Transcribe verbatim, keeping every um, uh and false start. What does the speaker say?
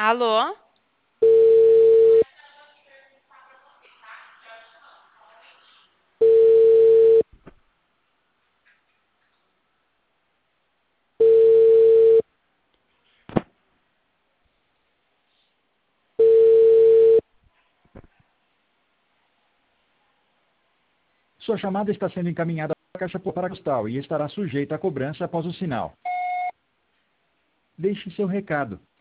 Alô? Sua chamada está sendo encaminhada para a caixa postal e estará sujeita a cobrança após o sinal. Deixe seu recado.